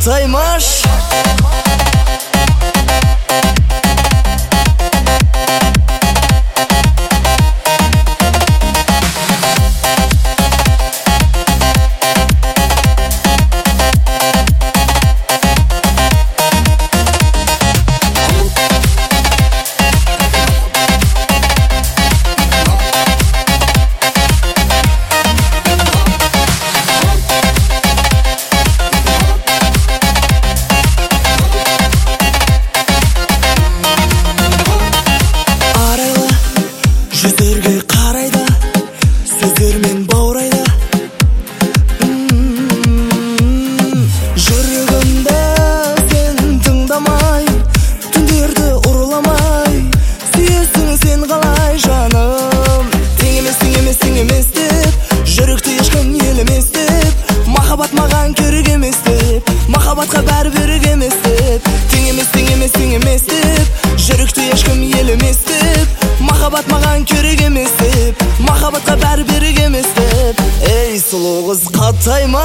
катаймаш. Жүздерге қарайда, сөздермен баурайда. Жүрегімді сен тыңдамай, түндерді ұрламай, сүйесің сен қалай жаным. Тең емес деп, жүректі ешкім елемес деп, махаббат маған керек емес деп, махаббатқа бәрі берік емес деп. Тең емес деп, жүректі ешкім елемес деп, махаббат маған керек емес деп, махаббатқа бәрі берік емес деп. Ей сұлу қыз, қатайма.